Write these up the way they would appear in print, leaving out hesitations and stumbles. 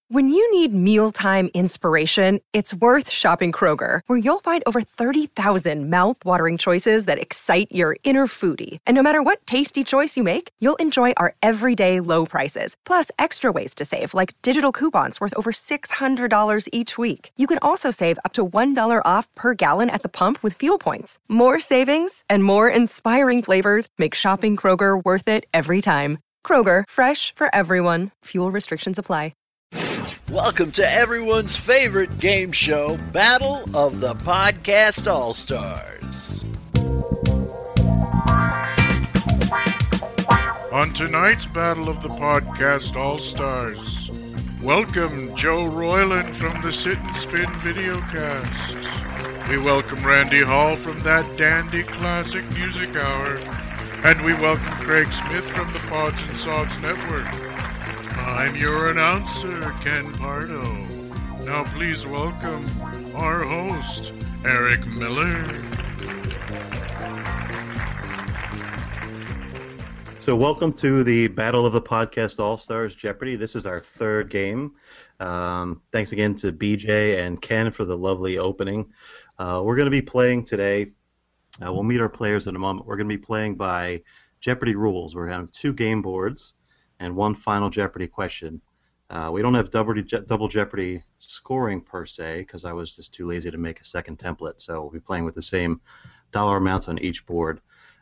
When you need mealtime inspiration, it's worth shopping Kroger, where you'll find over 30,000 mouth-watering choices that excite your inner foodie. And no matter what tasty choice you make, you'll enjoy our everyday low prices, plus extra ways to save, like digital coupons worth over $600 each week. You can also save up to $1 off per gallon at the pump with fuel points. More savings and more inspiring flavors make shopping Kroger worth it every time. Kroger, fresh for everyone. Fuel restrictions apply. Welcome to everyone's favorite game show, Battle of the Podcast All-Stars. On tonight's Battle of the Podcast All-Stars, welcome Joe Royland from the Sit and Spin videocast. We welcome Randy Hall from That Dandy Classic Music Hour. And we welcome Craig Smith from the Pods and Sods Network. I'm your announcer, Ken Pardo. Now please welcome our host, Eric Miller. So welcome to the Battle of the Podcast All-Stars Jeopardy. This is our third game. Thanks again to BJ and Ken for the lovely opening. We're going to be playing today. We'll meet our players in a moment. We're going to be playing by Jeopardy rules. We're going to have 2 game boards and 1 final Jeopardy question. We don't have double Jeopardy scoring per se because I was just too lazy to make a second template. So we'll be playing with the same dollar amounts on each board,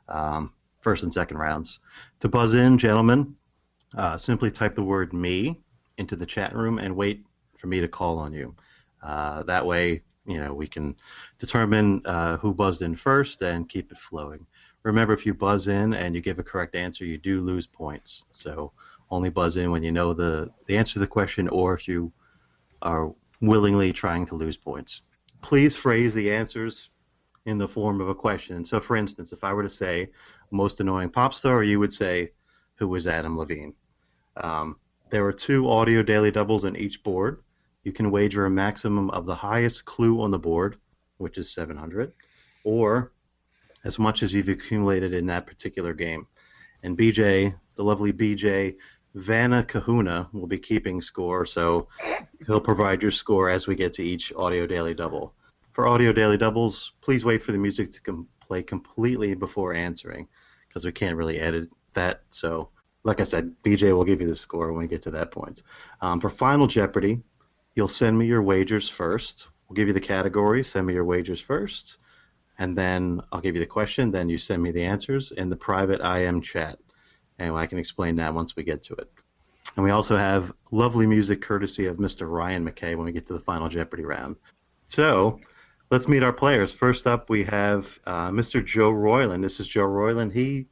first and second rounds. To buzz in, gentlemen, simply type the word "me" into the chat room and wait for me to call on you. That way, we can determine who buzzed in first and keep it flowing. Remember, if you buzz in and you give a correct answer, you do lose points. So only buzz in when you know the answer to the question or if you are willingly trying to lose points. Please phrase the answers in the form of a question. So, for instance, if I were to say, most annoying pop star, you would say, who was Adam Levine? There are 2 audio daily doubles on each board. You can wager a maximum of the highest clue on the board, which is 700, or as much as you've accumulated in that particular game. And BJ, the lovely BJ Vanna Kahuna, will be keeping score, so he'll provide your score as we get to each audio daily double. For audio daily doubles, please wait for the music to play completely before answering, because we can't really edit that. So, like I said, BJ will give you the score when we get to that point. For Final Jeopardy, you'll send me your wagers first. We'll give you the category, send me your wagers first, and then I'll give you the question, then you send me the answers in the private IM chat. And I can explain that once we get to it. And we also have lovely music courtesy of Mr. Ryan McKay when we get to the Final Jeopardy round. So let's meet our players. First up, we have Mr. Joe Royland. This is Joe Royland. He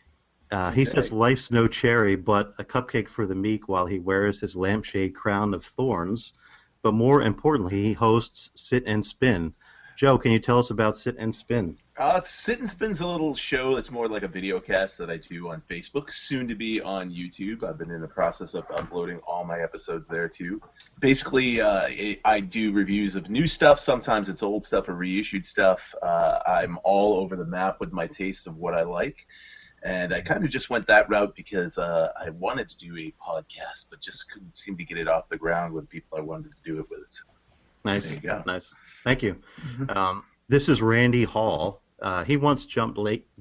says life's no cherry, but a cupcake for the meek while he wears his lampshade crown of thorns. But more importantly, he hosts Sit and Spin. Joe, can you tell us about Sit and Spin? Sit and Spin's a little show that's more like a video cast that I do on Facebook, soon to be on YouTube. I've been in the process of uploading all my episodes there, too. Basically, I do reviews of new stuff. Sometimes it's old stuff or reissued stuff. I'm all over the map with my taste of what I like. And I kind of just went that route because I wanted to do a podcast, but just couldn't seem to get it off the ground with people I wanted to do it with. So, nice. There you go. Nice. Thank you. This is Randy Hall. He once jumped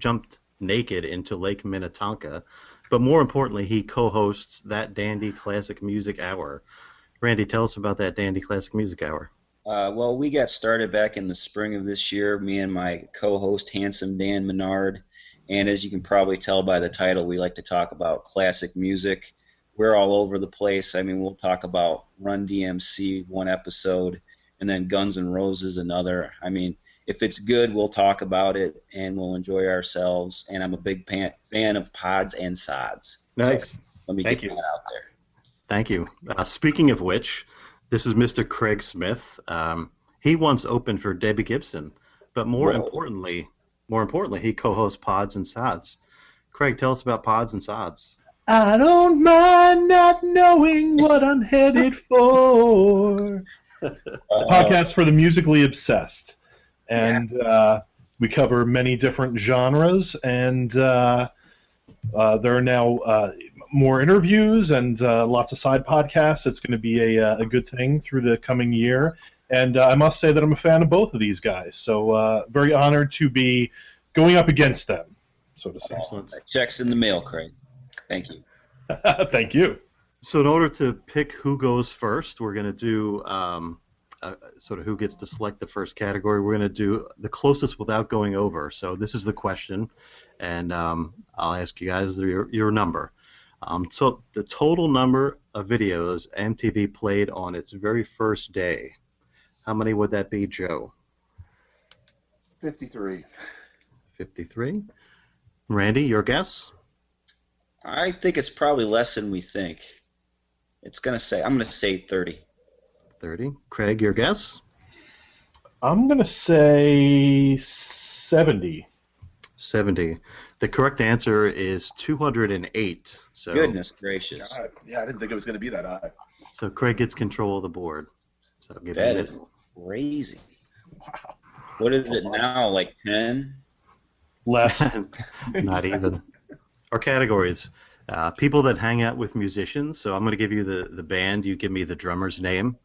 naked into Lake Minnetonka, but more importantly, he co-hosts That Dandy Classic Music Hour. Randy, tell us about That Dandy Classic Music Hour. Well, we got started back in the spring of this year, me and my co-host, Handsome Dan Menard. And as you can probably tell by the title, we like to talk about classic music. We're all over the place. I mean, we'll talk about Run DMC one episode, and then Guns N' Roses another. I mean, if it's good, we'll talk about it, and we'll enjoy ourselves. And I'm a big fan of Pods and Sods. Nice. So let me get that out there. Thank you. Speaking of which, this is Mr. Craig Smith. He once opened for Debbie Gibson, but more importantly, he co-hosts Pods and Sods. Craig, tell us about Pods and Sods. I don't mind not knowing what I'm headed for. A podcast for the musically obsessed. And we cover many different genres, and there are now more interviews and lots of side podcasts. It's going to be a good thing through the coming year. And I must say that I'm a fan of both of these guys. So very honored to be going up against them, so to say. Excellent. Checks in the mail, Craig. Thank you. Thank you. So in order to pick who goes first, we're going to do sort of who gets to select the first category. We're going to do the closest without going over. So this is the question, and I'll ask you guys your number. So the total number of videos MTV played on its very first day, how many would that be, Joe? 53. 53. Randy, your guess? I think it's probably less than we think. I'm going to say 30. 30. Craig, your guess? I'm going to say 70. 70. The correct answer is 208. So, Goodness gracious. God, yeah, I didn't think it was going to be that high. So Craig gets control of the board. So That is crazy. Wow. What is it now, like 10? Less. Not even. Our categories. People that hang out with musicians. So I'm going to give you the band. You give me the drummer's name.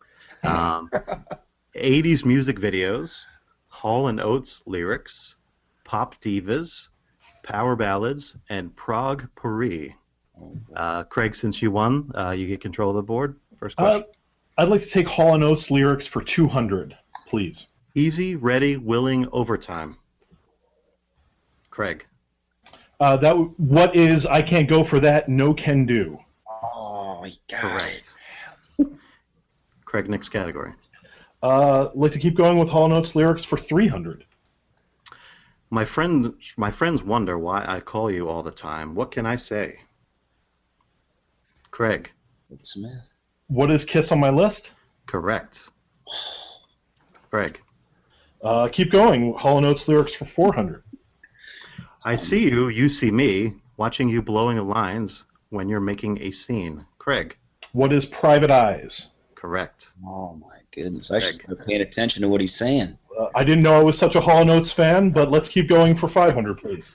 80s music videos. Hall & Oates lyrics. Pop divas. Power ballads. And Prague Paris. Craig, since you won, you get control of the board. First question. I'd like to take Hall & Oates lyrics for 200, please. Easy, ready, willing, overtime. Craig. What is I can't go for that, no can do. Oh, my God. Correct. Craig, next category. I'd like to keep going with Hall & Oates lyrics for 300. My friends wonder why I call you all the time. What can I say? Craig. Smith. What is Kiss on my list? Correct. Craig. Keep going. Hall & Oates lyrics for 400. I see you, you see me, watching you blowing the lines when you're making a scene. Craig. What is Private Eyes? Correct. Oh, my goodness. I should start paying attention to what he's saying. I didn't know I was such a Hall & Oates fan, but let's keep going for 500, please.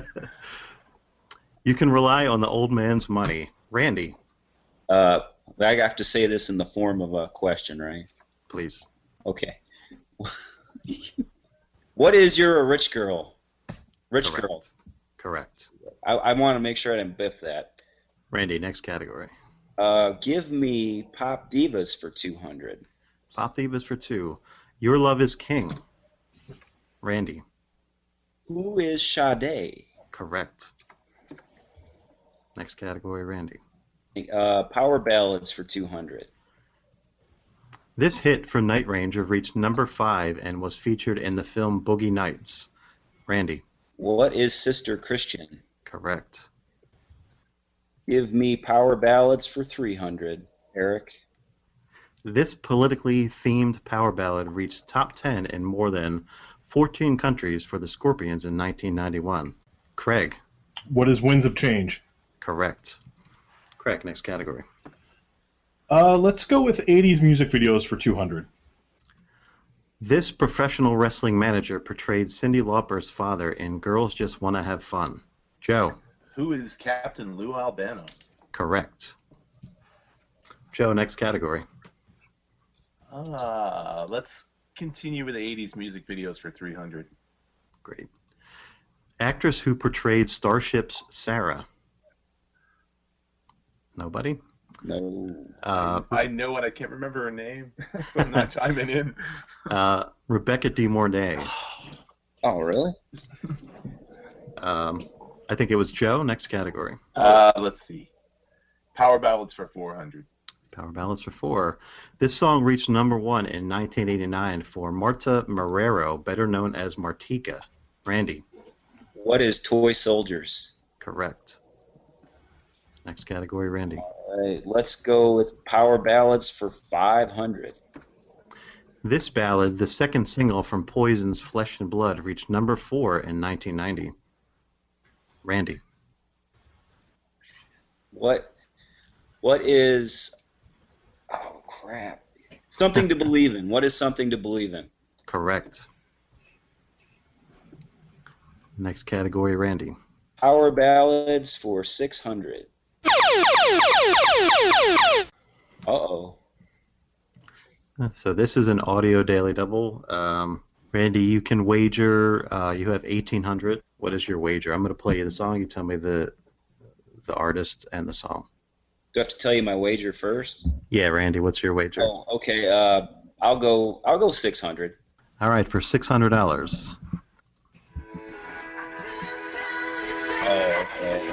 You can rely on the old man's money. Randy. I have to say this in the form of a question, right? Please. Okay. What is You're a Rich Girl? Rich Correct. Girl. Correct. I want to make sure I didn't biff that. Randy, next category. Give me Pop Divas for 200. Pop Divas for 2. Your Love is King. Randy. Who is Sade? Correct. Next category, Randy. Power Ballads for 200. This hit from Night Ranger reached number 5 and was featured in the film Boogie Nights. Randy. What is Sister Christian? Correct. Give me Power Ballads for 300. Eric. This politically themed power ballad reached top 10 in more than 14 countries for the Scorpions in 1991. Craig. What is Winds of Change? Correct. Craig, next category. Let's go with 80s music videos for 200. This professional wrestling manager portrayed Cyndi Lauper's father in Girls Just Wanna Have Fun. Joe. Who is Captain Lou Albano? Correct. Joe, next category. Let's continue with the 80s music videos for 300. Great. Actress who portrayed Starship's Sarah. Nobody? No. I know it. I can't remember her name, so I'm not chiming in. Rebecca De Mornay. Oh, really? I think it was Joe. Next category. Let's see. Power Ballads for 400. Power Ballads for 4. This song reached number 1 in 1989 for Marta Marrero, better known as Martika. Randy. What is Toy Soldiers? Correct. Next category, Randy. All right, let's go with Power Ballads for 500. This ballad, the second single from Poison's Flesh and Blood, reached number 4 in 1990. Randy. What is... Oh, crap. Something to Believe In. What is Something to Believe In? Correct. Next category, Randy. Power Ballads for 600. Uh-oh. So this is an audio daily double. Randy, you can wager. You have 1,800. What is your wager? I'm going to play you the song. You tell me the artist and the song. Do I have to tell you my wager first? Yeah, Randy, what's your wager? Oh, okay. I'll go 600. All right, for $600. Oh, okay.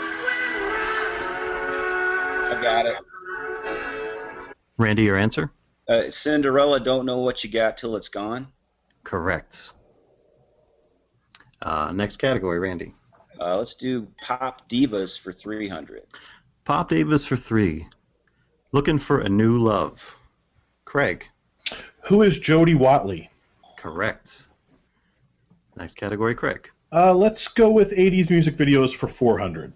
I got it. Randy, your answer? Cinderella, don't know what you got till it's gone. Correct. Next category, Randy. Let's do Pop Divas for 300. Pop Divas for 3. Looking for a new love. Craig. Who is Jody Watley? Correct. Next category, Craig. Let's go with 80s music videos for 400.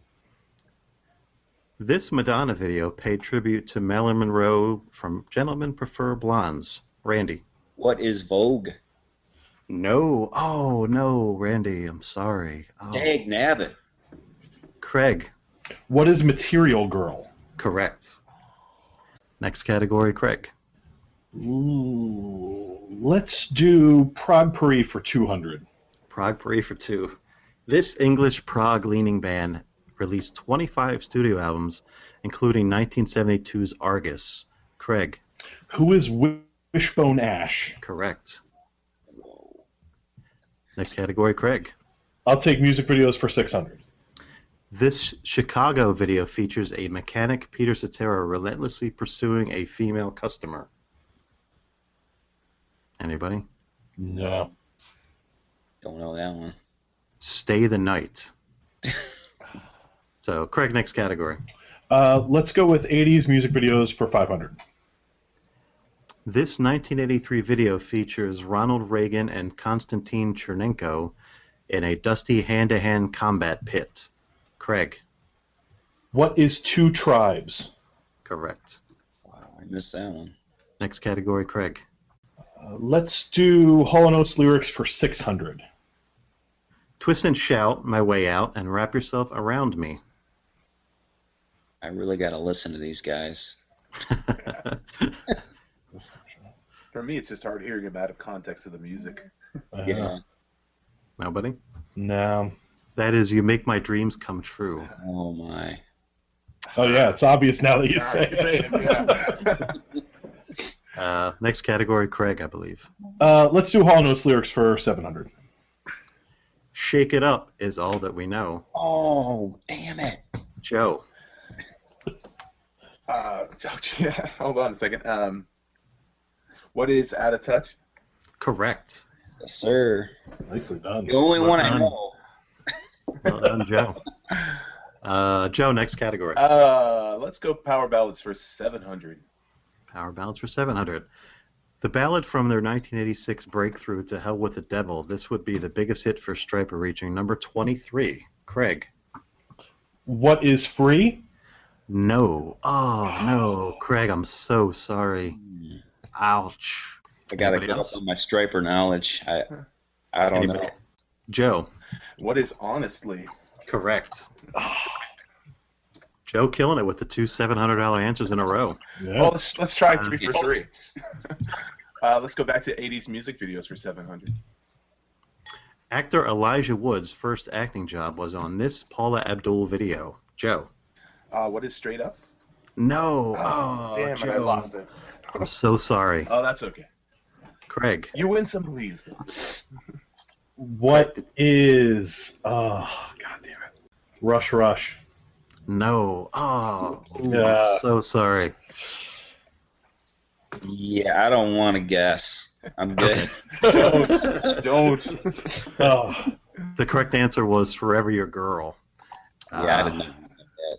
This Madonna video paid tribute to Marilyn Monroe from Gentlemen Prefer Blondes. Randy. What is Vogue? No. Oh, no, Randy. I'm sorry. Oh. Dag nabbit. Craig. What is Material Girl? Correct. Next category, Craig. Ooh, let's do Prague Paris for 200. Prague Paris for 2. This English Prague-leaning band released 25 studio albums, including 1972's Argus. Craig. Who is Wishbone Ash? Correct. Next category, Craig. I'll take music videos for 600. This Chicago video features a mechanic, Peter Cetera, relentlessly pursuing a female customer. Anybody? No. Don't know that one. Stay the Night. So, Craig, next category. Let's go with 80s music videos for 500. This 1983 video features Ronald Reagan and Konstantin Chernenko in a dusty hand-to-hand combat pit. Craig. What is Two Tribes? Correct. Wow, I missed that one. Next category, Craig. Let's do Hall & Oates lyrics for 600. Twist and shout my way out and wrap yourself around me. I really got to listen to these guys. For me, it's just hard hearing them out of context of the music. Yeah. Nobody? No. That is You Make My Dreams Come True. Oh, my. Oh, yeah, it's obvious now that you All say right, it. Next category, Craig, I believe. Let's do Hall & Oates lyrics for 700. Shake It Up is all that we know. Oh, damn it. Joe. Hold on a second. What is Out of Touch? Correct. Yes, sir. Nicely done. The only Well one done. I know. Well done, Joe. Joe, next category. Let's go Power Ballads for 700. Power ballads for 700. The ballad from their 1986 breakthrough To Hell with the Devil. This would be the biggest hit for Stryper, reaching number 23. Craig. What is Free? No. Oh, no. Craig, I'm so sorry. Ouch. I got to Anybody get up else? on my Stryper knowledge. I don't Anybody? know. Joe. What is Honestly? Correct. Joe killing it with the two $700 answers in a row. Yeah. Well, let's try 3 for 3. Let's go back to 80s music videos for 700. Actor Elijah Wood's first acting job was on this Paula Abdul video. Joe. What is Straight Up? No. Oh, damn it, Joe. I lost it. I'm so sorry. Oh, that's okay. Craig. You win some, please. What is... Oh, God damn it. Rush Rush. No. Oh, ooh, Yeah. I'm so sorry. Yeah, I don't want to guess. I'm good. Don't. Oh, The correct answer was Forever Your Girl. Yeah, I didn't know that.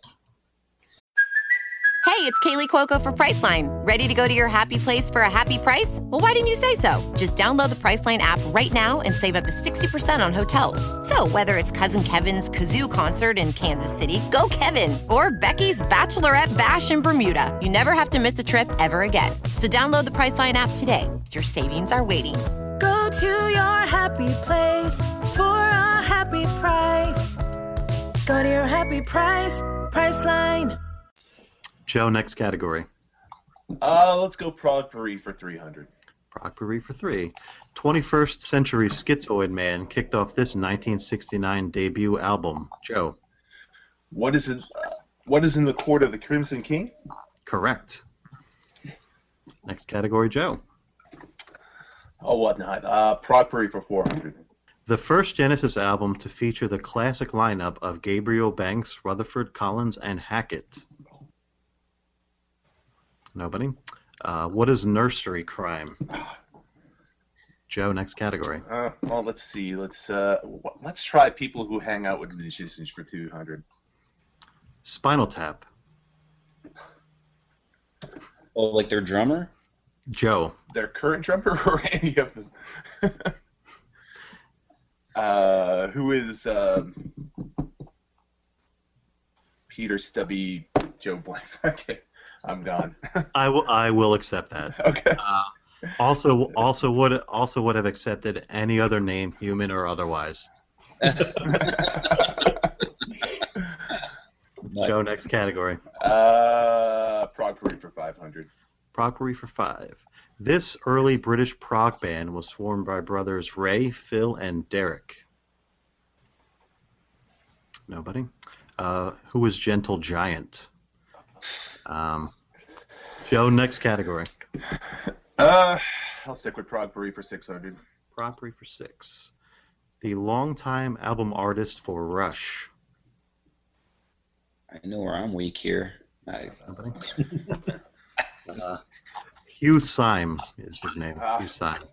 Hey, it's Kaylee Cuoco for Priceline. Ready to go to your happy place for a happy price? Well, why didn't you say so? Just download the Priceline app right now and save up to 60% on hotels. So whether it's Cousin Kevin's Kazoo Concert in Kansas City, go Kevin, or Becky's Bachelorette Bash in Bermuda, you never have to miss a trip ever again. So download the Priceline app today. Your savings are waiting. Go to your happy place for a happy price. Go to your happy price, Priceline. Joe, next category. Let's go Prague Paris for 300. Prague Paris for 3. 21st Century Schizoid Man kicked off this 1969 debut album. Joe. What is in the Court of the Crimson King? Correct. Next category, Joe. Oh, whatnot. Prague Paris for 400. The first Genesis album to feature the classic lineup of Gabriel Banks, Rutherford Collins, and Hackett. Nobody. What is nursery crime? Joe, next category. Well, let's see. Let's try people who hang out with musicians for 200. Spinal Tap. Oh, like their drummer? Joe. Their current drummer or any of them? Who is Peter Stubby Joe Blanks? Okay, I'm gone. I will accept that. Okay. Also would have accepted any other name, human or otherwise. Joe, next category. Prague Paris for 500. Prague Paris for 5. This early British prog band was formed by brothers Ray, Phil, and Derek. Nobody. Who was Gentle Giant? Joe, next category. I'll stick with Prague Paris for 600. Prague Paris for 6. The longtime album artist for Rush. I know where I'm weak here. Hugh Syme is his name. Hugh Syme.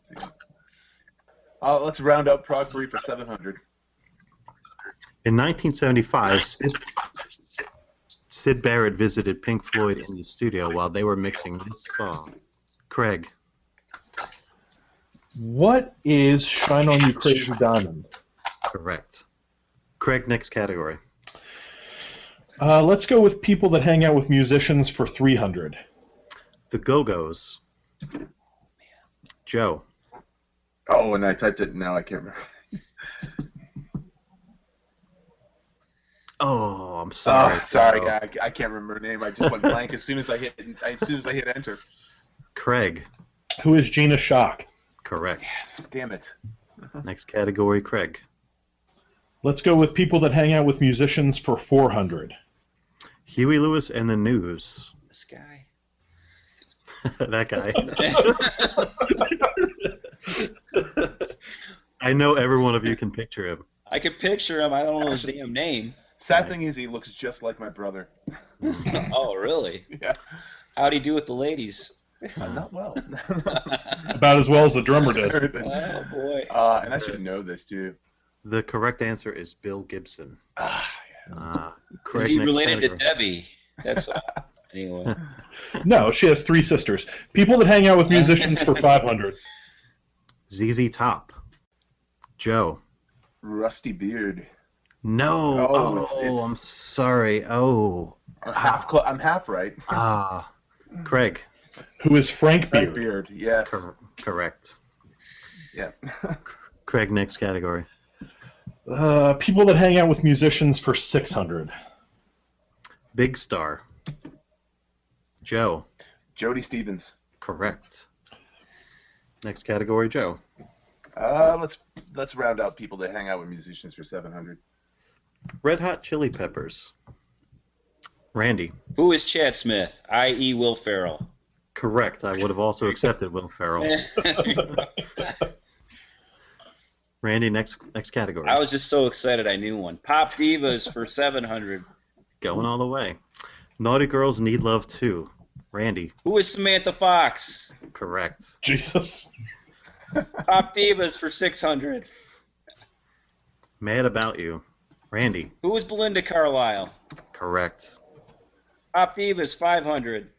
Let's round up Prague Paris for 700. In 1975, Syd Barrett visited Pink Floyd in the studio while they were mixing this song. Craig. What is Shine On You Crazy Diamond? Correct. Craig, next category. Let's go with people that hang out with musicians for 300. The Go-Go's. Joe. Oh, and I typed it. Now I can't remember. Oh, I'm sorry. Sorry, I can't remember her name. I just went blank as soon as I hit enter. Craig. Who is Gina Shock? Correct. Yes, damn it. Next category, Craig. Let's go with people that hang out with musicians for 400. Huey Lewis and the News. This guy. That guy. I know every one of you can picture him. I can picture him. I don't know his damn name. Sad thing is, he looks just like my brother. Oh, really? Yeah. How'd he do with the ladies? Not well. About as well as the drummer did. Oh, boy. And I should know this, too. The correct answer is Bill Gibson. Craig, Is he next related category. to Debbie? That's anyway. No, she has 3 sisters. People that hang out with musicians for 500. ZZ Top. Joe. Rusty Beard. No. Oh, I'm sorry. Oh. I'm half right. Craig. Who is Frank Beard? Frank Beard, yes. Correct. Yeah. Craig, next category. People that hang out with musicians for 600. Big Star. Joe. Jody Stevens. Correct. Next category, Joe. Let's round out people that hang out with musicians for 700. Red Hot Chili Peppers. Randy. Who is Chad Smith, i.e. Will Ferrell? Correct. I would have also accepted Will Ferrell. Randy, next category. I was just so excited I knew one. Pop Divas for 700. Going all the way. Naughty Girls Need Love Too. Randy. Who is Samantha Fox? Correct. Jesus. Pop Divas for 600. Mad About You. Randy. Who is Belinda Carlisle? Correct. Pop Divas 500.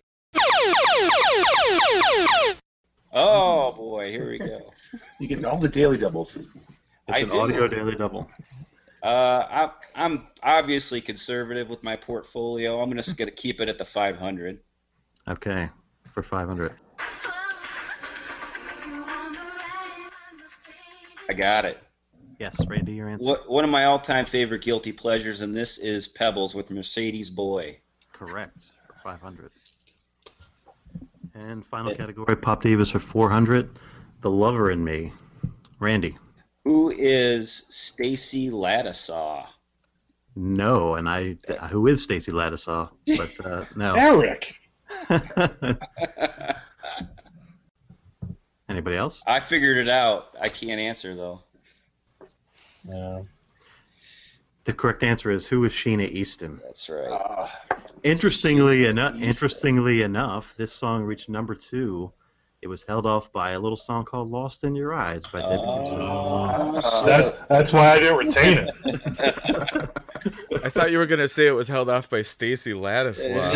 Oh boy, here we go. You get all the daily doubles. It's an audio daily double. I'm obviously conservative with my portfolio. I'm just gonna keep it at the 500. Okay, for 500. I got it. Yes, Randy, your answer. One of my all-time favorite guilty pleasures, and this is Pebbles with Mercedes Boy. Correct, for 500. And final category, Pop Divas for 400, The Lover in Me. Randy. Who is Stacy Ladisaw? No, and who is Stacy Ladisaw? But no. Eric. Anybody else? I figured it out. I can't answer though. No. The correct answer is, who is Sheena Easton? That's right. Interestingly enough, this song reached number 2. It was held off by a little song called "Lost in Your Eyes" by Debbie Gibson. That's why I didn't retain it. I thought you were gonna say it was held off by Stacy Ladislaw.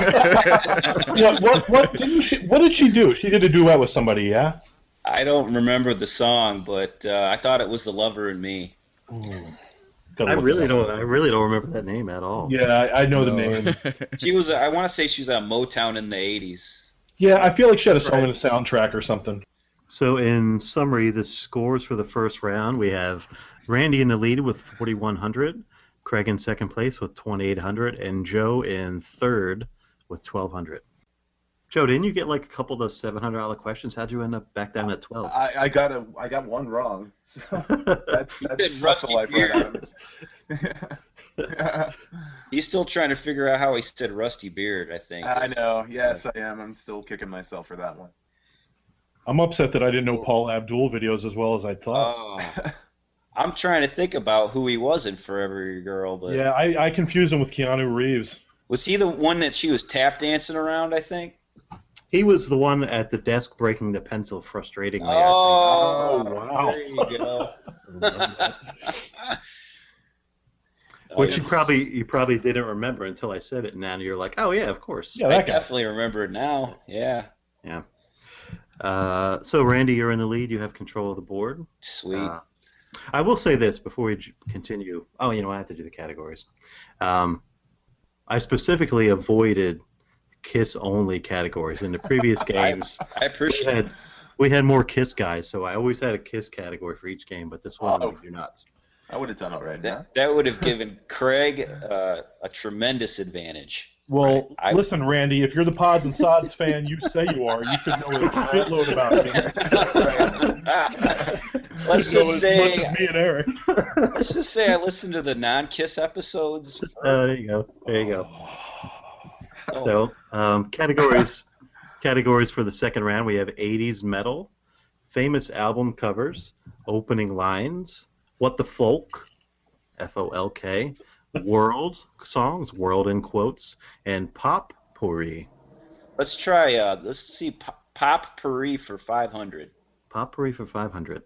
What did she do? She did a duet with somebody, yeah? I don't remember the song, but I thought it was "The Lover in Me." I really don't remember that name at all. Yeah, I know the name. She was. I want to say she was on Motown in the '80s. Yeah, I feel like she had a song in a soundtrack or something. So in summary, the scores for the first round, we have Randy in the lead with 4,100, Craig in second place with 2,800, and Joe in third with 1,200. Joe, didn't you get like a couple of those $700 questions? How'd you end up back down at 12? I got one wrong. So that's the life right out of it. He's still trying to figure out how he said Rusty Beard, I think. I know. Yes, I am. I'm still kicking myself for that one. I'm upset that I didn't know Paul Abdul videos as well as I thought. Oh. I'm trying to think about who he was in Forever Your Girl. But yeah, I confused him with Keanu Reeves. Was he the one that she was tap dancing around, I think? He was the one at the desk breaking the pencil frustratingly. Oh, wow. There you go. Which you probably didn't remember until I said it. Now you're like, oh yeah, of course. Yeah, I definitely remember it now. Yeah. Yeah. So Randy, you're in the lead. You have control of the board. Sweet. I will say this before we continue. Oh, you know, I have to do the categories. I specifically avoided Kiss-only categories in the previous games. I appreciate it. We had more Kiss guys, so I always had a Kiss category for each game, but this one we do not. I would have done it right now. That would have given Craig a tremendous advantage. Well, listen, Randy, if you're the Pods and Sods fan you say you are, you should know a shitload about Kiss. That's right. Let's just say, as much as me and Eric. Let's just say I listened to the non-Kiss episodes. There you go. There you go. So, categories for the second round, we have 80s metal, famous album covers, opening lines, what the folk, F-O-L-K, world songs, world in quotes, and pop pourri. Let's try, let's see, pop pourri for 500. Pop pourri for 500.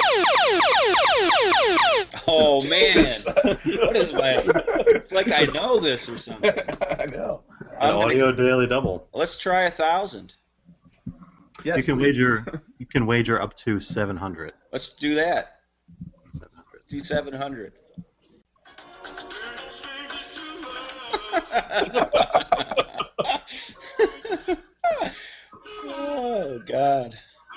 Oh, man. What is my... It's like I know this or something. I know. An audio daily double. Let's try 1,000. Yes, you can wager up to 700. Let's do that. 700. Let's do 700. Oh, God.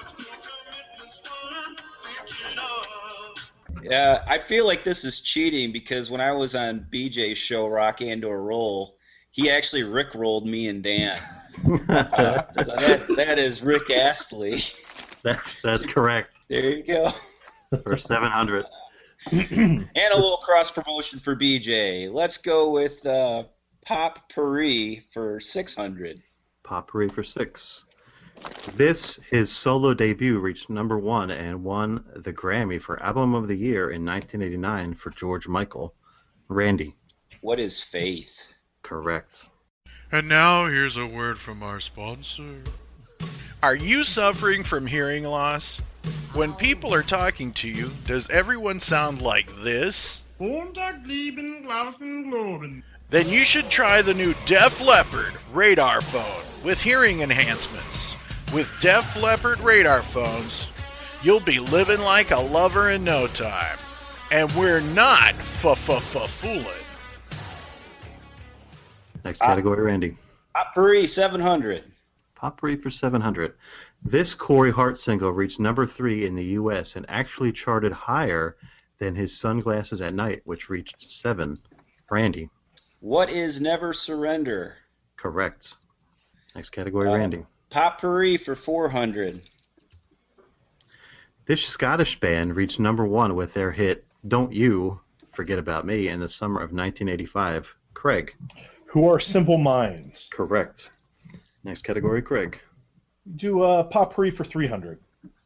Yeah, I feel like this is cheating because when I was on BJ's show, Rock and or Roll, he actually rickrolled me and Dan. That is Rick Astley. That's correct. There you go. For 700. And a little cross promotion for BJ. Let's go with Pop Pourri for 600. Pop Pourri for 6. His solo debut reached number 1 and won the Grammy for Album of the Year in 1989 for George Michael. Randy. What is Faith? Correct. And now here's a word from our sponsor. Are you suffering from hearing loss? When people are talking to you, does everyone sound like this? Then you should try the new Def Leppard radar phone with hearing enhancements. With Def Leppard radar phones, you'll be living like a lover in no time. And we're not fooling. Next category, Randy. Pop Pourri, 700. Pop Pourri for 700. This Corey Hart single reached number 3 in the U.S. and actually charted higher than his Sunglasses at Night, which reached 7. Randy. What is Never Surrender? Correct. Next category, Randy. Potpourri for 400. This Scottish band reached #1 with their hit "Don't You Forget About Me" in the summer of 1985. Craig. Who Are Simple Minds? Correct. Next category, Craig. Do Potpourri for 300.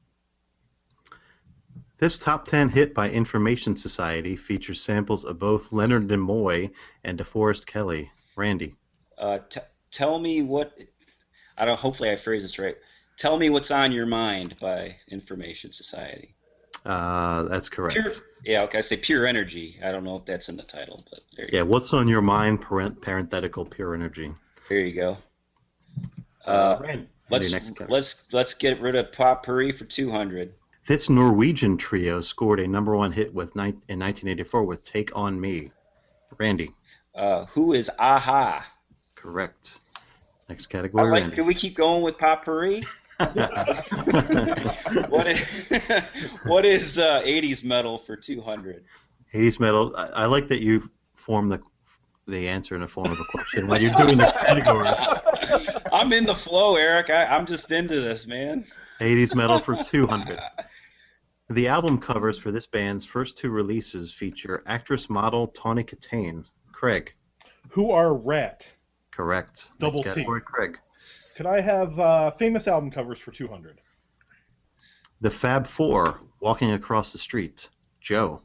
This top 10 hit by Information Society features samples of both Leonard Nimoy and DeForest Kelley. Randy. Tell me what... hopefully I phrase this right. Tell Me What's on Your Mind by Information Society. That's correct. I say Pure Energy. I don't know if that's in the title, but there you go. Yeah, What's on Your Mind, parenthetical Pure Energy. There you go. Randy, Let's get rid of Potpourri for 200. This Norwegian trio scored a #1 hit in 1984 with Take On Me. Randy. Who is Aha? Correct. Next category, Randy. Can we keep going with Potpourri? What is 80s metal for 200? 80s metal. I like that you form the answer in the form of a question when you're doing the category. I'm in the flow, Eric. I'm just into this, man. 80s metal for 200. The album covers for this band's first 2 releases feature actress model Tawny Katane. Craig. Who Are Rat? Correct. Double Next T. category, Craig. Could I have famous album covers for 200? The Fab Four, Walking Across the Street. Joe.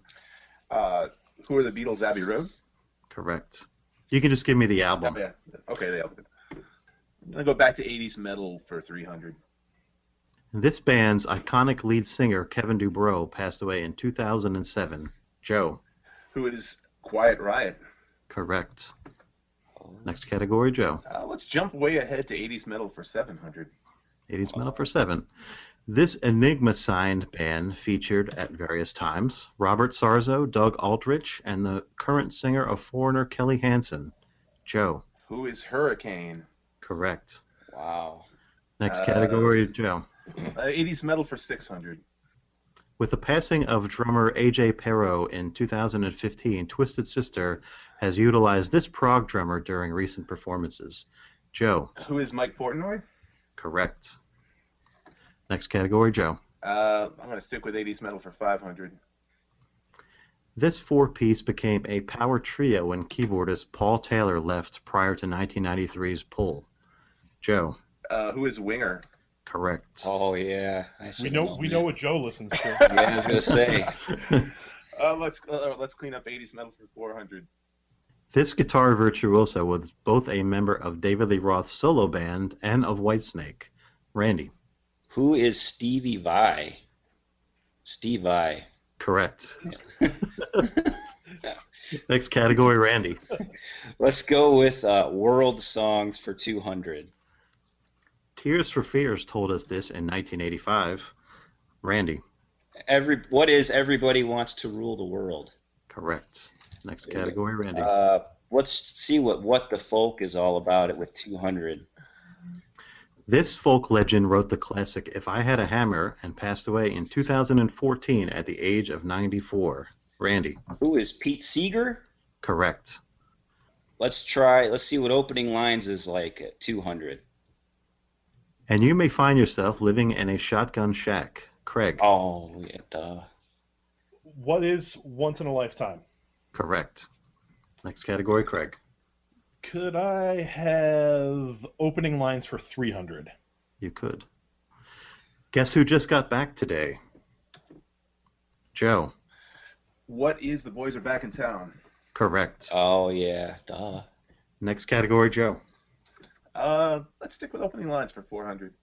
Who Are the Beatles, Abbey Road? Correct. You can just give me the album. Oh, yeah. Okay, the album. I'm going to go back to 80s metal for 300. This band's iconic lead singer, Kevin DuBrow, passed away in 2007. Joe. Who is Quiet Riot? Correct. Next category, Joe. Let's jump way ahead to 80s metal for 700. 80s metal for 7. This Enigma-signed band featured at various times Robert Sarzo, Doug Aldrich, and the current singer of Foreigner, Kelly Hansen. Joe. Who is Hurricane? Correct. Wow. Next category, Joe. 80s metal for 600. With the passing of drummer AJ Pero in 2015, Twisted Sister has utilized this prog drummer during recent performances. Joe. Who is Mike Portnoy? Correct. Next category, Joe. I'm going to stick with 80s metal for 500. This 4-piece became a power trio when keyboardist Paul Taylor left prior to 1993's Pull. Joe. Who is Winger? Correct. Oh yeah, we know what Joe listens to. Yeah, I was gonna say. Let's clean up 80s metal for 400. This guitar virtuoso was both a member of David Lee Roth's solo band and of Whitesnake. Randy. Who is Stevie Vai? Steve Vai. Correct. Next category, Randy. Let's go with World Songs for 200. Tears for Fears told us this in 1985. Randy. What is Everybody Wants to Rule the World? Correct. Next category, Randy. Let's see what the folk is all about it with 200. This folk legend wrote the classic If I Had a Hammer and passed away in 2014 at the age of 94. Randy. Who is Pete Seeger? Correct. Let's see what Opening Lines is like at 200. And you may find yourself living in a shotgun shack. Craig. Oh, yeah, duh. What is Once in a Lifetime? Correct. Next category, Craig. Could I have Opening Lines for 300? You could. Guess who just got back today? Joe. What is The Boys Are Back in Town? Correct. Oh, yeah, duh. Next category, Joe. Let's stick with Opening Lines for 400.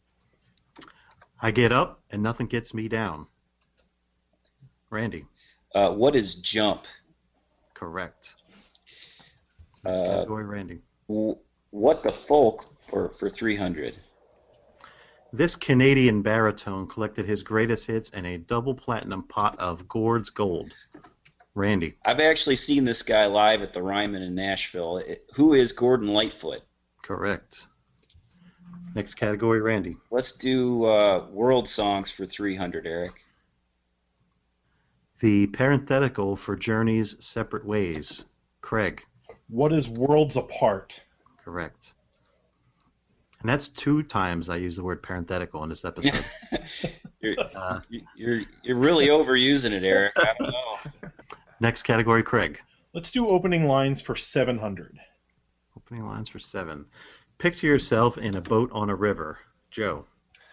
I get up and nothing gets me down. Randy. What is Jump? Correct. Next category, Randy. What the Folk for 300. This Canadian baritone collected his greatest hits in a double platinum pot of Gord's Gold. Randy. I've actually seen this guy live at the Ryman in Nashville. Who is Gordon Lightfoot? Correct. Next category, Randy. Let's do World Songs for 300, Eric. The parenthetical for Journey's Separate Ways. Craig. What is Worlds Apart? Correct. And that's 2 times I use the word parenthetical in this episode. You're really overusing it, Eric. I don't know. Next category, Craig. Let's do opening lines for 700. Opening lines for 7. Picture yourself in a boat on a river. Joe.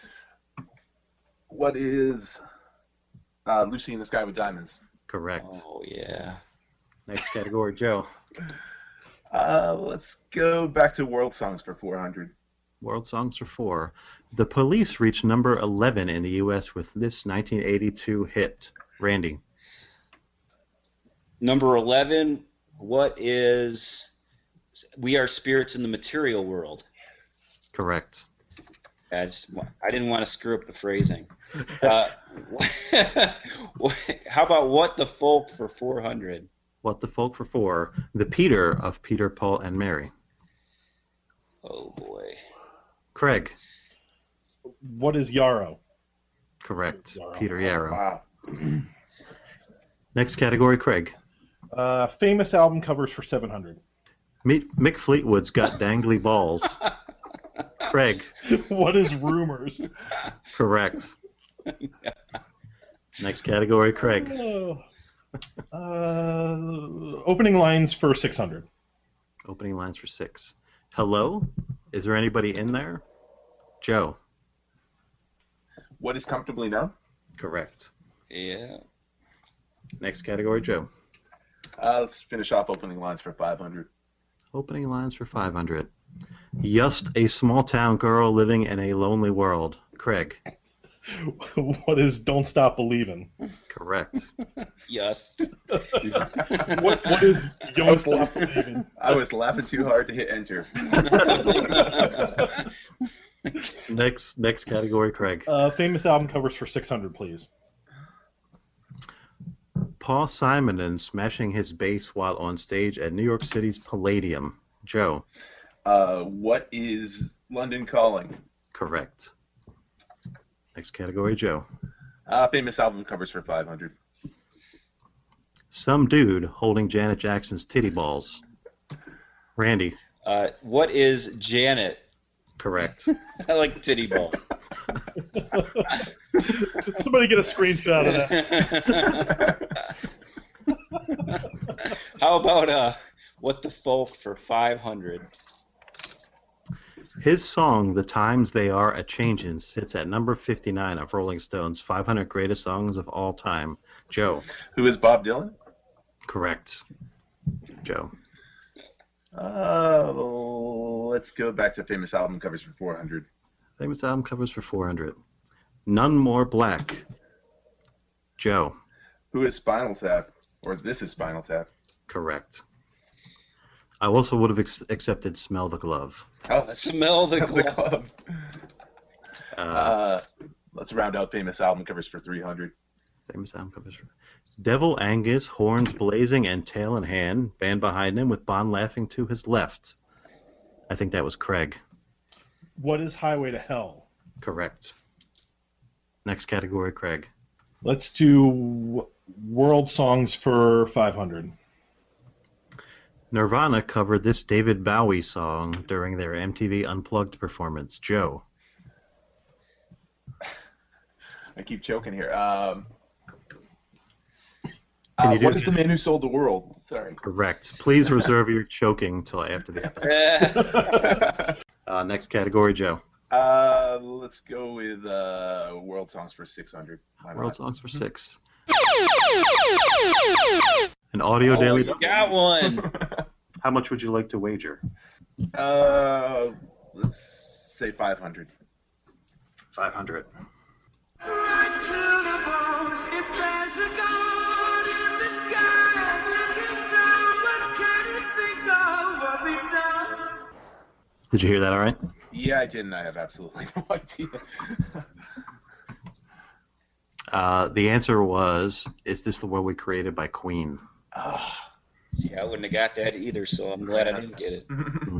What is Lucy in the Sky with Diamonds? Correct. Oh, yeah. Next category, Joe. Let's go back to World Songs for 400. World Songs for 4. The Police reached number 11 in the U.S. with this 1982 hit. Randy. Number 11, what is We Are Spirits in the Material World? Correct. I didn't want to screw up the phrasing. How about What the Folk for 400? What the Folk for 4. The Peter of Peter, Paul, and Mary. Oh, boy. Craig. What is Yarrow? Correct. Yarrow. Peter Yarrow. Wow. Next category, Craig. Famous album covers for 700. Mick Fleetwood's Got Dangly Balls. Craig. What is Rumors? Correct. Next category, Craig. Opening lines for 600. Opening lines for 6. Hello? Is there anybody in there? Joe. What is Comfortably Numb? Correct. Yeah. Next category, Joe. Let's finish off opening lines for 500. Opening lines for 500. Just a small town girl living in a lonely world. Craig. What is Don't Stop Believin'? Correct. Yes. What is Don't Stop Believin'? I was laughing too hard to hit enter. Next category, Craig. Famous album covers for 600, please. Paul Simonon smashing his bass while on stage at New York City's Palladium. Joe. What is London Calling? Correct. Next category, Joe. Famous album covers for 500. Some dude holding Janet Jackson's titty balls. Randy. What is Janet? Correct. I like titty ball. Somebody get a screenshot of that. How about What the Folk for 500? His song, The Times They Are A-Changin', sits at number 59 of Rolling Stone's 500 Greatest Songs of All Time. Joe. Who is Bob Dylan? Correct. Joe. Let's go back to famous album covers for 400. Famous album covers for 400. None More Black. Joe. Who is Spinal Tap? Or This Is Spinal Tap? Correct. I also would have accepted Smell the Glove. Oh, Smell the Glove. Let's round out famous album covers for 300. Famous album covers for... Devil Angus, horns blazing and tail in hand, band behind him with Bond laughing to his left. I think that was Craig. What is Highway to Hell? Correct. Next category, Craig. Let's do World Songs for 500. Nirvana covered this David Bowie song during their MTV Unplugged performance. Joe. I keep choking here. What is The Man Who Sold the World? Sorry. Correct. Please reserve your choking until after the episode. Next category, Joe. Let's go with World Songs for 600. World Songs for 6. An audio daily. You got one. How much would you like to wager? Let's say 500. 500. Did you hear that all right? Yeah, I didn't. I have absolutely no idea. The answer was, Is This the World We Created by Queen? Oh. See, I wouldn't have got that either, so I'm glad I didn't get it.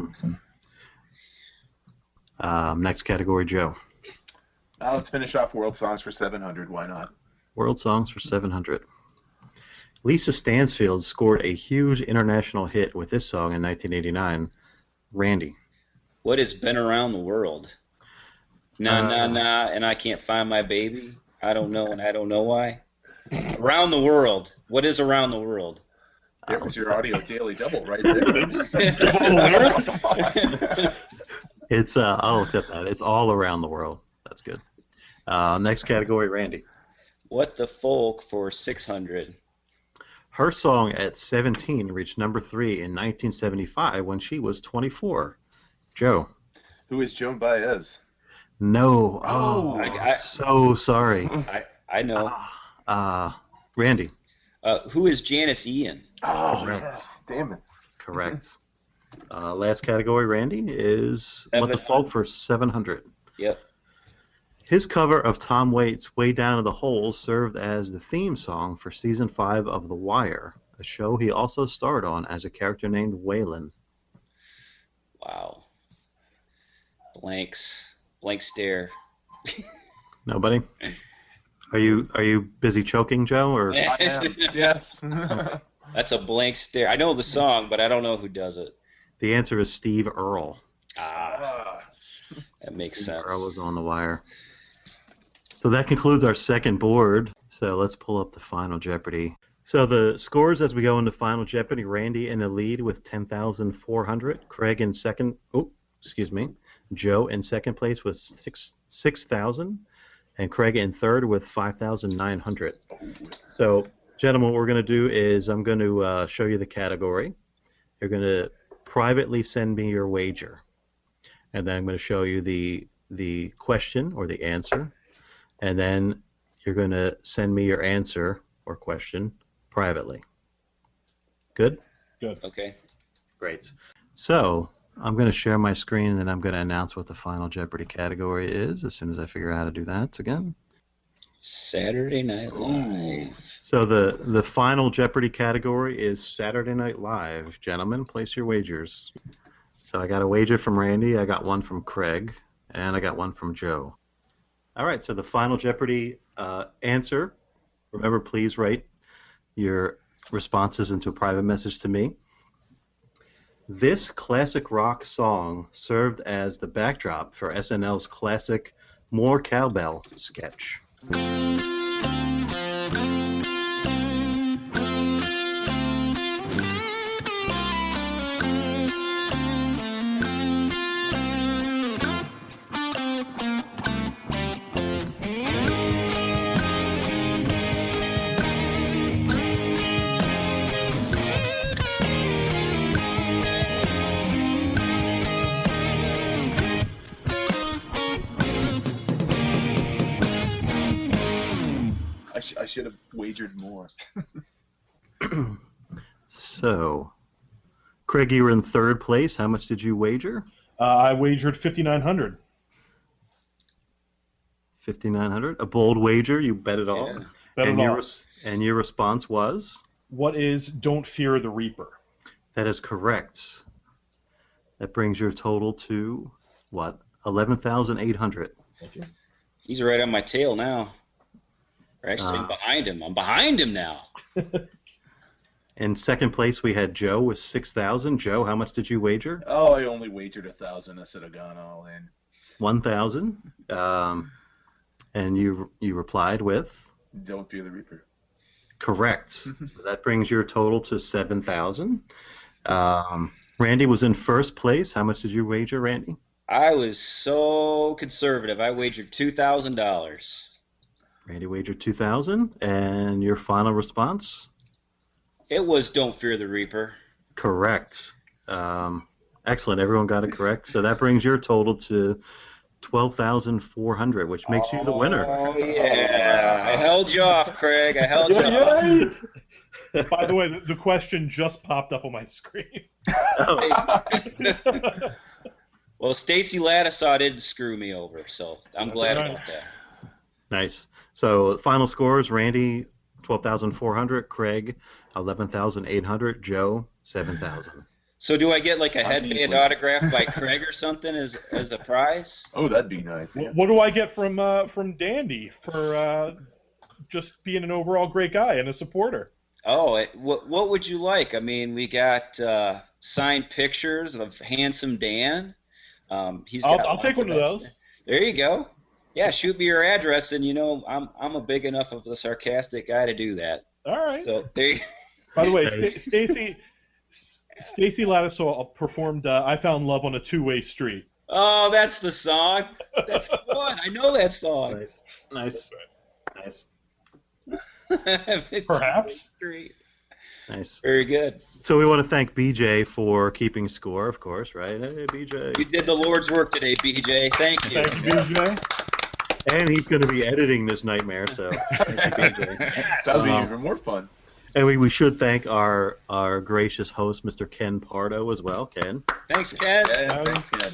Next category, Joe. Let's finish off World Songs for 700. Why not? World Songs for 700. Lisa Stansfield scored a huge international hit with this song in 1989. Randy. What has been around the world? Nah, and I can't find my baby. I don't know, and I don't know why. Around the world. What is around the world? There was your audio daily double right there. It's I'll accept that. It's all around the world. That's good. Next category, Randy. What the folk for 600? Her song at 17 reached number 3 in 1975 when she was 24. Joe. Who is Joan Baez? No. Oh, I so sorry. I know. Randy. Who is Janice Ian? Oh, yes. Damn it. Correct. Last category, Randy, is What the Folk for 700. Yep. His cover of Tom Waits' Way Down in the Hole served as the theme song for Season 5 of The Wire, a show he also starred on as a character named Waylon. Wow. Blanks. Blank stare. Nobody? Are you busy choking, Joe? Or I am. Yes. That's a blank stare. I know the song, but I don't know who does it. The answer is Steve Earle. That makes sense. Earle was on The Wire. So that concludes our second board. So let's pull up the Final Jeopardy. So the scores as we go into Final Jeopardy: Randy in the lead with 10,400. Craig in second. Joe in second place with 6,000, and Craig in third with 5,900. So, gentlemen, what we're going to do is I'm going to show you the category. You're going to privately send me your wager, and then I'm going to show you the question or the answer, and then you're going to send me your answer or question privately. Good? Good. Okay. Great. So I'm going to share my screen, and then I'm going to announce what the Final Jeopardy category is as soon as I figure out how to do that again. Saturday Night Live. So the Final Jeopardy category is Saturday Night Live. Gentlemen, place your wagers. So I got a wager from Randy, I got one from Craig, and I got one from Joe. All right, so the Final Jeopardy answer. Remember, please write your responses into a private message to me. This classic rock song served as the backdrop for SNL's classic More Cowbell sketch. I should have wagered more. So, Craig, you were in third place. How much did you wager? I wagered 5,900. 5,900. A bold wager. You bet it all. Yeah. Bet it all. And your response was? What is Don't Fear the Reaper? That is correct. That brings your total to, what, 11,800. Thank you. He's right on my tail now. Actually, I'm behind him. I'm behind him now. In second place, we had Joe with 6,000. Joe, how much did you wager? Oh, I only wagered 1,000. I should have gone all in. 1,000. And you replied with? Don't Fear the Reaper. Correct. So that brings your total to 7,000. Randy was in first place. How much did you wager, Randy? I was so conservative. I wagered $2,000. Randy wagered 2,000. And your final response? It was Don't Fear the Reaper. Correct. Excellent. Everyone got it correct. So that brings your total to 12,400, which makes you the winner. Oh, yeah. I held you off, Craig. I held you off. By the way, the question just popped up on my screen. Well, Stacy Ladisaw didn't screw me over, so I'm glad about that. Nice. So final scores, Randy, 12,400. Craig, 11,800. Joe, 7,000. So do I get like a headband autographed by Craig or something as a prize? Oh, that'd be nice. Yeah. What do I get from Dandy for just being an overall great guy and a supporter? Oh, what would you like? I mean, we got signed pictures of Handsome Dan. I'll take one of those. There you go. Yeah, shoot me your address, and I'm a big enough of a sarcastic guy to do that. All right. So there you By the way, Stacy Lattisaw performed "I Found Love on a Two-Way Street." Oh, that's the song. That's the one. I know that song. Nice. Perhaps. Nice. Very good. So we want to thank BJ for keeping score, of course, right? Hey, BJ. You did the Lord's work today, BJ. Thank you. Thank you, BJ. And he's going to be editing this nightmare, so thank you, BJ. That'll be even more fun. And we should thank our gracious host, Mr. Ken Pardo, as well. Ken. Thanks, Ken. Yeah, thanks, Ken.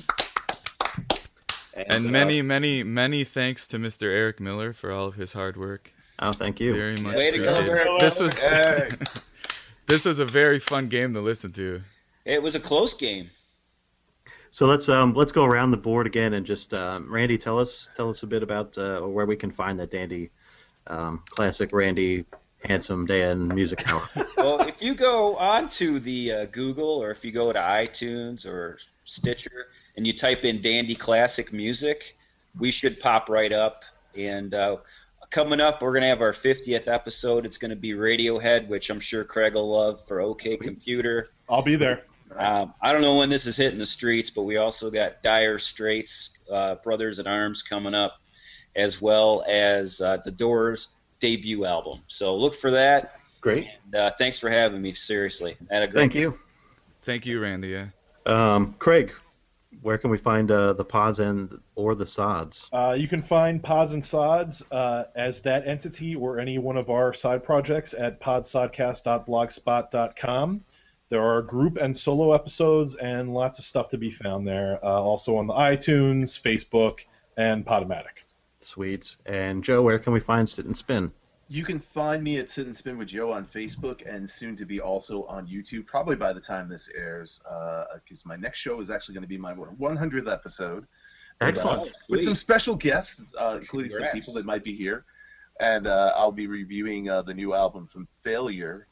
And many thanks to Mr. Eric Miller for all of his hard work. Oh, thank you. Very much Way to go, appreciated. Eric. This was a very fun game to listen to. It was a close game. So let's go around the board again and just Randy, tell us a bit about where we can find that dandy classic Randy Handsome Dan Music Hour. Well, if you go onto the Google, or if you go to iTunes or Stitcher and you type in Dandy Classic Music, we should pop right up. And coming up, we're going to have our 50th episode. It's going to be Radiohead, which I'm sure Craig will love, for OK Computer. I'll be there. I don't know when this is hitting the streets, but we also got Dire Straits, Brothers in Arms coming up, as well as The Doors' debut album. So look for that. Great. And, thanks for having me, seriously. Thank you. Thank you, Randy. Yeah. Craig, where can we find the pods or the sods? You can find Pods and Sods as that entity or any one of our side projects at podsodcast.blogspot.com. There are group and solo episodes and lots of stuff to be found there. Also on the iTunes, Facebook, and Podomatic. Sweet. And Joe, where can we find Sit and Spin? You can find me at Sit and Spin with Joe on Facebook, and soon to be also on YouTube, probably by the time this airs, because my next show is actually going to be my 100th episode. Excellent. With some special guests, including some people that might be here. And I'll be reviewing the new album from Failure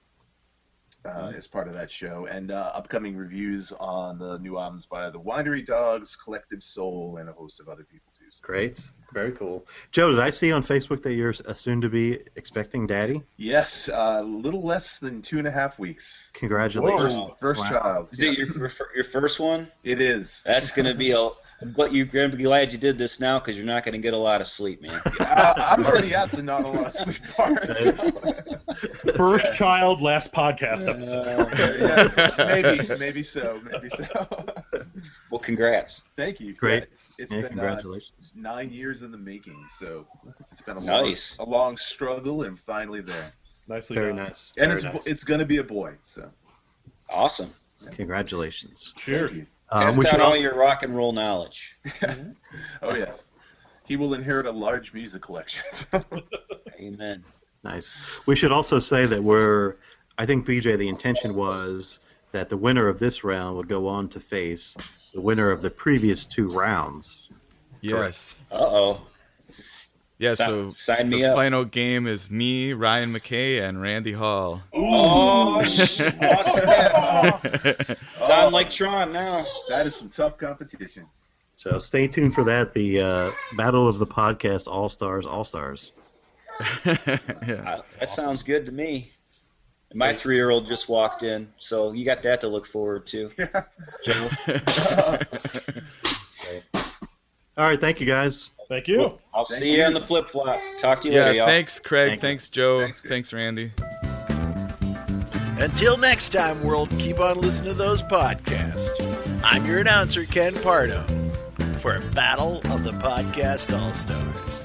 as part of that show, and upcoming reviews on the new albums by the Winery Dogs, Collective Soul, and a host of other people too. So. Great. Very cool. Joe, did I see on Facebook that you're soon to be expecting daddy? Yes, a little less than 2.5 weeks. Congratulations. First child. Is it your first one? It is. That's going to be but you're going to be glad you did this now, because you're not going to get a lot of sleep, man. I'm already at the not a lot of sleep part. So. First child, last podcast episode. Maybe so. Well, congrats. Thank you. Great. It's been congratulations. 9 years in the making, so it's been a long struggle, and finally there. Nicely Very done. nice. And Very nice. it's going to be a boy. So Awesome. Congratulations. Cheers. Pass down all your rock and roll knowledge. Oh yes, he will inherit a large music collection. Amen. Nice. We should also say that I think, BJ, the intention was that the winner of this round would go on to face the winner of the previous 2 rounds. Yes. Uh-oh. Yeah, so sign me the up. final game is me, Ryan McKay, and Randy Hall. Oh, shit. Sound like Tron now. That is some tough competition. So stay tuned for that, the Battle of the Podcast All-Stars. Yeah. That sounds good to me. My 3-year-old just walked in, so you got that to look forward to. Joe. All right, thank you, guys. Thank you. I'll see you on the flip-flop. Talk to you later, y'all. Thanks, Craig. Thanks, Joe. Thanks, Randy. Until next time, world, keep on listening to those podcasts. I'm your announcer, Ken Pardo, for Battle of the Podcast All-Stars.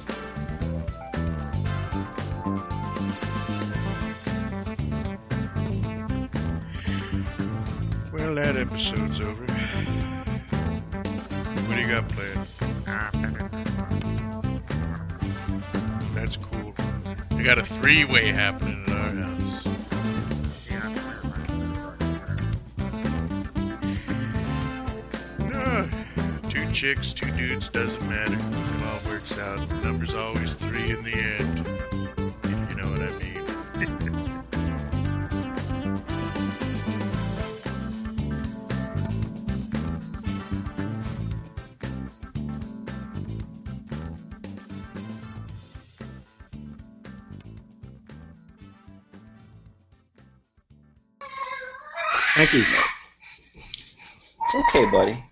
Well, that episode's over. What do you got planned? That's cool. We got a 3-way happening at our house. 2 chicks, 2 dudes, doesn't matter. It all works out. The number's always 3 in the end. If you know what I mean. Thank you. It's okay, buddy.